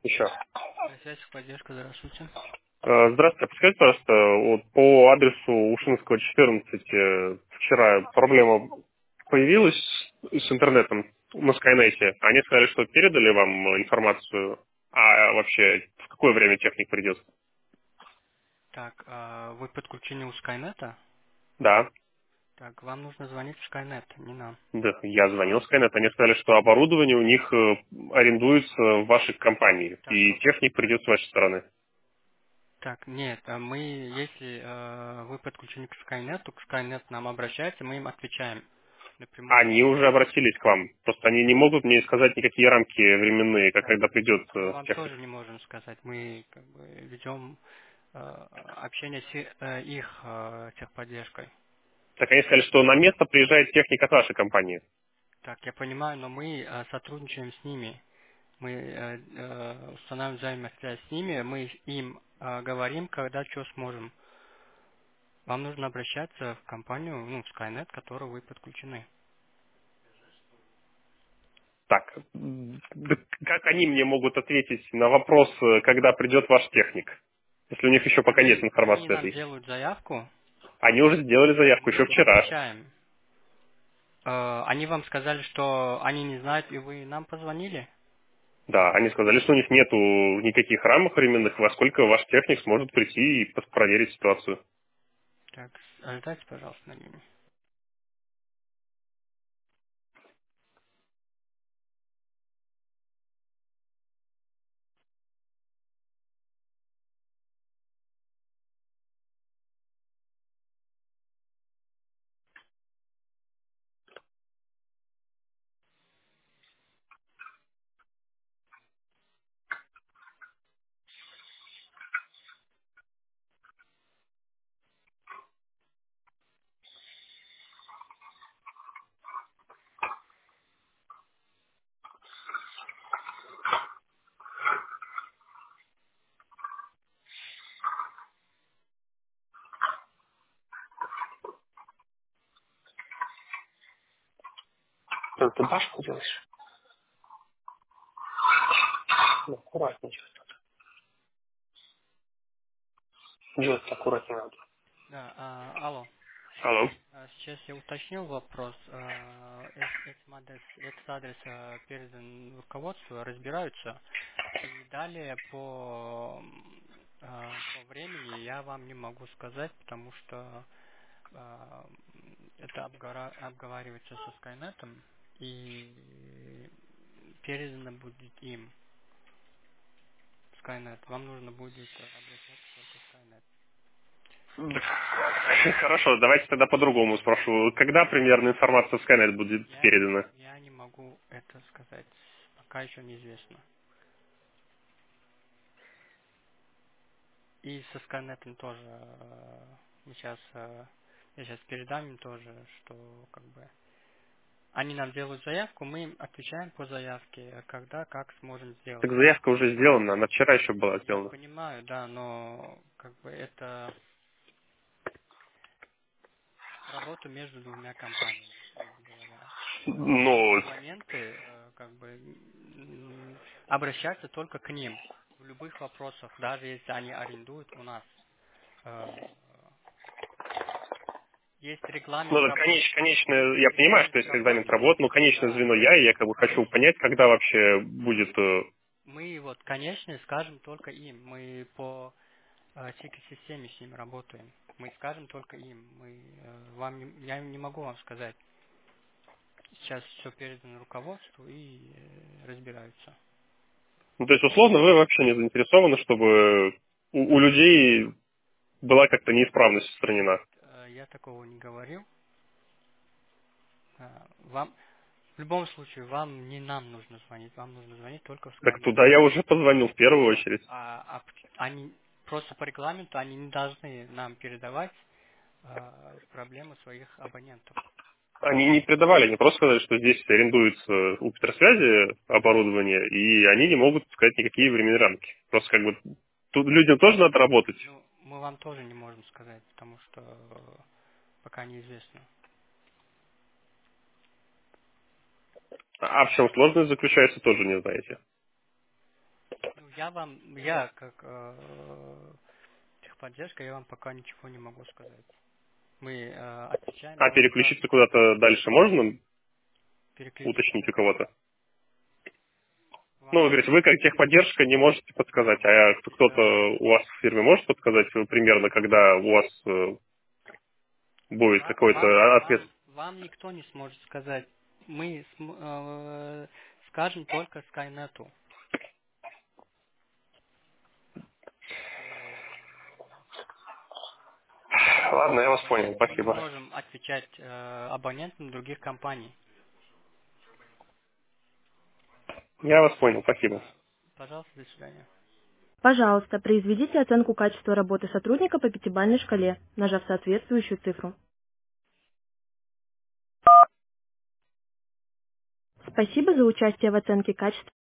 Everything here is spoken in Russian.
Еще. Связь, поддержка, здравствуйте. Здравствуйте, подскажите, пожалуйста, вот по адресу Ушинского, 14, вчера проблема появилась с интернетом на Скайнете. Они сказали, что передали вам информацию, а вообще в какое время техник придет? Так, вы подключены у Скайнета? Да, Так, вам нужно звонить в Скайнет, не нам. да, я звонил в Скайнет, они сказали, что оборудование у них арендуется в вашей компании, Так, и техник придет с вашей стороны. так, нет, если вы подключены к Скайнету, к Скайнет нам обращается, мы им отвечаем напрямую. Они уже обратились к вам. Просто они не могут мне сказать никакие рамки временные, как Так, когда придет мы вам техник. тоже не можем сказать, мы как бы ведем общение с их техподдержкой. Так они сказали, что на место приезжает техник от вашей компании. Так, я понимаю, но мы сотрудничаем с ними. Мы устанавливаем взаимосвязь с ними, мы им говорим, когда что сможем. Вам нужно обращаться в компанию, ну, в Skynet, к которой вы подключены. Так, да как они мне могут ответить на вопрос, когда придет ваш техник? Если у них еще пока нет Они информации нам этой. делают заявку, Они уже сделали заявку мы еще им вчера. отвечаем. Они вам сказали, что они не знают, и вы нам позвонили? Да, они сказали, что у них нету никаких рамок временных, во сколько ваш техник сможет прийти и проверить ситуацию. Так, ждайте, пожалуйста, на линии. Ты башку делаешь? Ну, аккуратнее. Делать аккуратнее надо. Да, алло. Алло. Сейчас я уточнил вопрос. Этот адрес передан руководству, разбираются. И далее по времени я вам не могу сказать, потому что это обговаривается со Скайнетом и передано будет им в Скайнет. Вам нужно будет обращаться только в Скайнет. Хорошо, давайте тогда по-другому спрошу. Когда примерно информация в Skynet будет передана? Я не могу это сказать. Пока еще неизвестно. И со Скайнетом тоже мы сейчас я сейчас передам им тоже, что как бы они нам делают заявку, мы им отвечаем по заявке, а когда, как сможем Так сделать. заявка уже сделана, она вчера еще была Я сделана. понимаю, да, но как бы это работа между двумя компаниями, грубо говоря. В Ну, любые моменты как бы обращаться только к ним в любых вопросах, даже если они арендуют у нас. Э, Есть регламент ну, работы. конечно, я Есть понимаю, что регламент есть регламент работы. работы, но конечное Да, звено я, и я как бы хочу конечно. понять, когда вообще будет... Мы вот, конечно, скажем только им. Мы по тикет-системе с ними работаем. Мы скажем только им. Я не могу вам сказать. Сейчас все передано руководству и разбираются. Ну, то есть, условно, вы вообще не заинтересованы, чтобы у людей была как-то неисправность устранена. Я такого не говорил. Вам в любом случае вам не нам нужно звонить, вам нужно звонить только в Так Skynet. туда я уже позвонил в первую Вот. очередь. Они просто по регламенту они не должны нам передавать проблемы своих абонентов. Они не передавали, они просто сказали, что здесь арендуется у Петросвязи оборудование, и они не могут сказать никакие временные рамки. Просто как бы тут людям тоже надо работать. Ну, мы вам тоже не можем сказать, потому что пока неизвестно. А в чем сложность заключается, тоже не знаете. Ну, Я как техподдержка, я вам пока ничего не могу сказать. Мы отвечаем А только переключиться куда-то дальше можно? переключиться. Уточнить у кого-то? Ну, Вам вы говорите, вы как техподдержка не можете подсказать, а кто-то да. у вас в фирме может подсказать примерно, когда у вас будет какой-то ответ? Вам никто не сможет сказать. Мы скажем только Скайнету. Ладно, я вас понял, Мы не спасибо. можем отвечать абонентам других компаний. Я вас понял, спасибо. Пожалуйста, до свидания. Пожалуйста, произведите оценку качества работы сотрудника по пятибалльной шкале, нажав соответствующую цифру. Спасибо за участие в оценке качества.